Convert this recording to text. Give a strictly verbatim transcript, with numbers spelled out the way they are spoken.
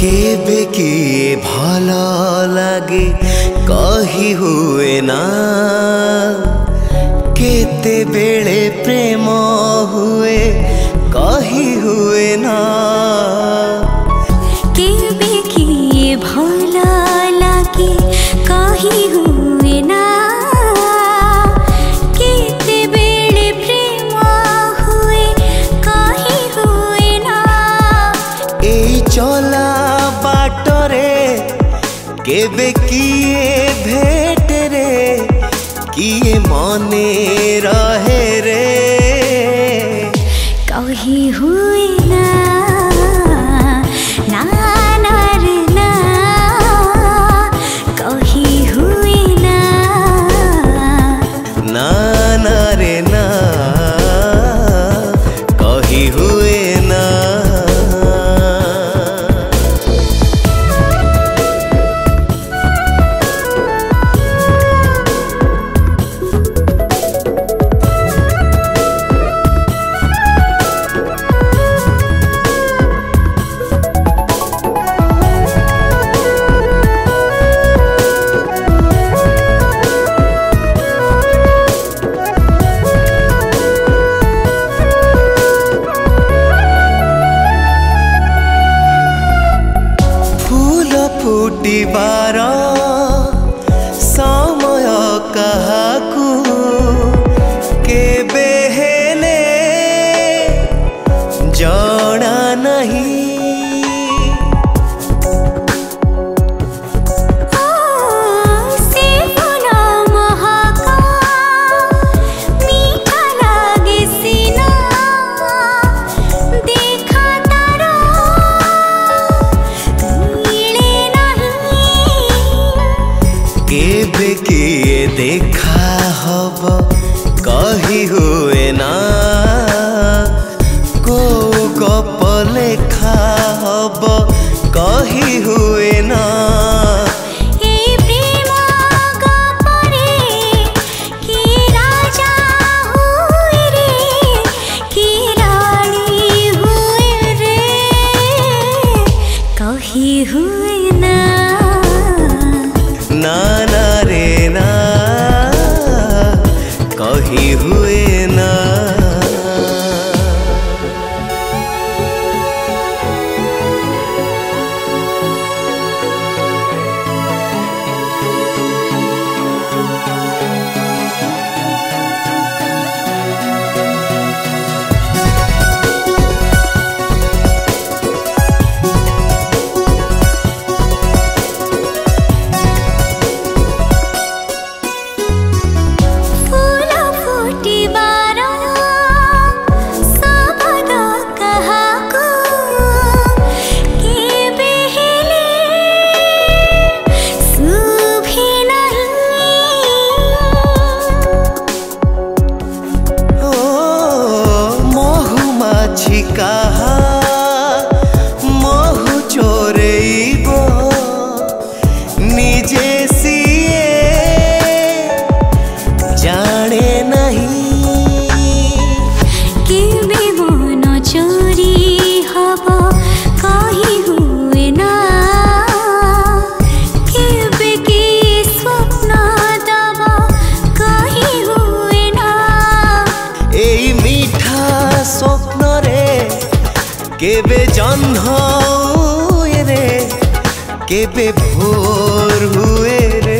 केबे किए भल लागे कही हुए ना केते बेले प्रेम हुए कही हुए ना केबे किए भल लागे कही हुए ना केते बेले प्रेम हुए कही हुए ना एई चला बाटरे केबे किए भेट रे किए मने रहे रे कही हुए ना ना ना रे ना कही हुए ना ना ना रे ना कही हुए ना फुटिबार समय काहाकू केबे हेले जଣା नहीं केबे किए देखा हब कही हुए ना को गप लेखा हब कही हुए ना कही हुए ना ना ना रे ना कही हुए ना कहा महु चोरेब निजे सिए जाने नहीं केबे मन चोरी हब कही हुए ना केबे के स्वप्न दब कही हुए ना एई मीठा स्वप्न रे केबे जन्म हुए रे केबे भोर हुए रे।